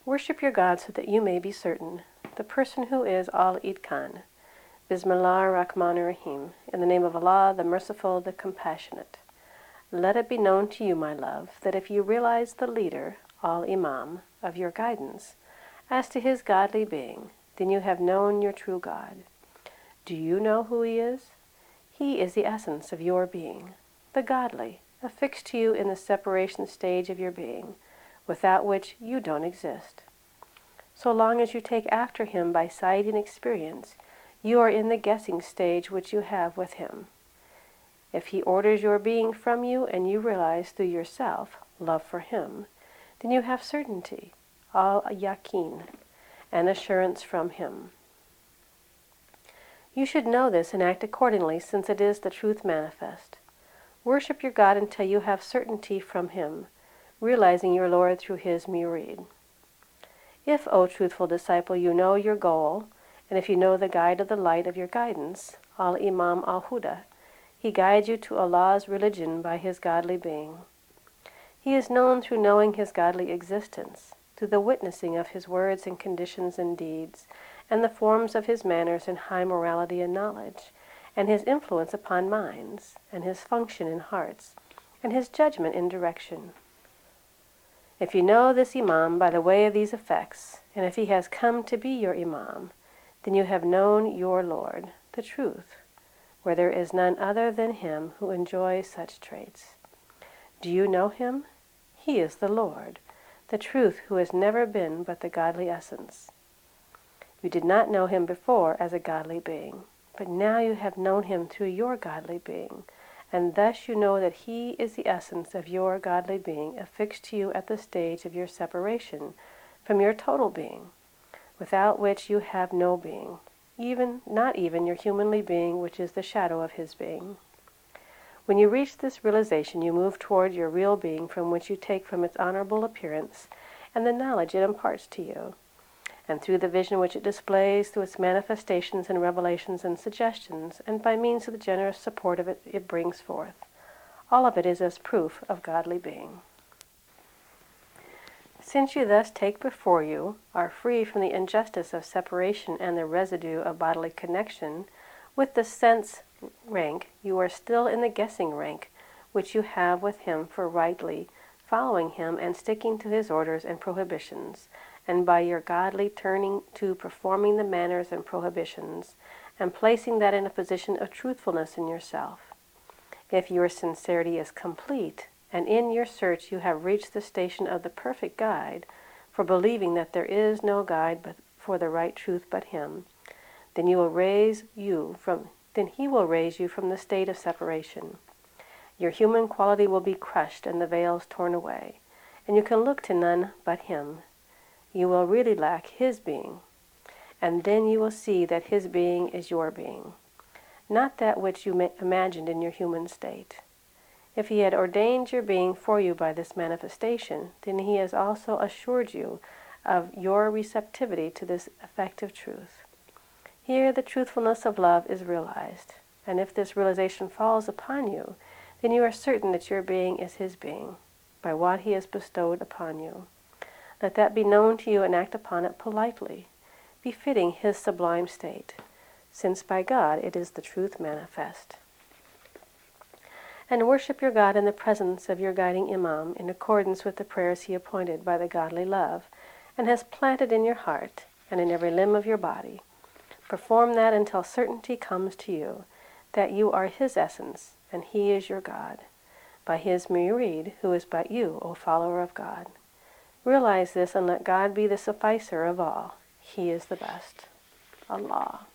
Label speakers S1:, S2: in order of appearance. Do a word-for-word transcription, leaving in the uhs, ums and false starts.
S1: Worship your God so that you may be certain. The person who is Al-Idkan. Bismillah ar-Rahman ar-Rahim. In the name of Allah, the Merciful, the Compassionate. Let it be known to you, my love, that if you realize the leader, Al-Imam, of your guidance, as to his godly being, then you have known your true God. Do you know who he is? He is the essence of your being, the godly, affixed to you in the separation stage of your being, without which you don't exist. So long as you take after him by sight and experience, you are in the guessing stage which you have with him. If he orders your being from you and you realize through yourself love for him, then you have certainty, al-yaqeen, and assurance from him. You should know this and act accordingly, since it is the truth manifest. Worship your God until you have certainty from him, realizing your Lord through his murid. If, O truthful disciple, you know your goal, and if you know the guide of the light of your guidance, Al-Imam Al-Huda, he guides you to Allah's religion by his godly being. He is known through knowing his godly existence, through the witnessing of his words and conditions and deeds, and the forms of his manners and high morality and knowledge, and his influence upon minds, and his function in hearts, and his judgment in direction. If you know this Imam by the way of these effects, and if he has come to be your Imam, then you have known your Lord, the truth, where there is none other than him who enjoys such traits. Do you know him? He is the Lord, the truth, who has never been but the godly essence. You did not know him before as a godly being, but now you have known him through your godly being, and thus you know that he is the essence of your godly being affixed to you at the stage of your separation from your total being, without which you have no being, even not even your humanly being, which is the shadow of his being. When you reach this realization, you move toward your real being, from which you take from its honorable appearance and the knowledge it imparts to you, and through the vision which it displays, through its manifestations and revelations and suggestions, and by means of the generous support of it it brings forth. All of it is as proof of godly being. Since you thus take before you, are free from the injustice of separation and the residue of bodily connection with the sense rank, you are still in the guessing rank which you have with him for rightly following him and sticking to his orders and prohibitions, and by your godly turning to performing the manners and prohibitions, and placing that in a position of truthfulness in yourself. If your sincerity is complete, and in your search you have reached the station of the perfect guide, for believing that there is no guide but for the right truth but him, then you will raise you from then he will raise you from the state of separation. Your human quality will be crushed and the veils torn away, and you can look to none but him. You will really lack his being, and then you will see that his being is your being, not that which you imagined in your human state. If he had ordained your being for you by this manifestation, then he has also assured you of your receptivity to this effective truth. Here the truthfulness of love is realized, and if this realization falls upon you, then you are certain that your being is his being, by what he has bestowed upon you. Let that be known to you and act upon it politely, befitting his sublime state, since by God it is the truth manifest. And worship your God in the presence of your guiding Imam in accordance with the prayers he appointed by the godly love, and has planted in your heart and in every limb of your body. Perform that until certainty comes to you that you are his essence and he is your God, by his murid, who is but you, O follower of God. Realize this and let God be the sufficer of all. He is the best. Allah.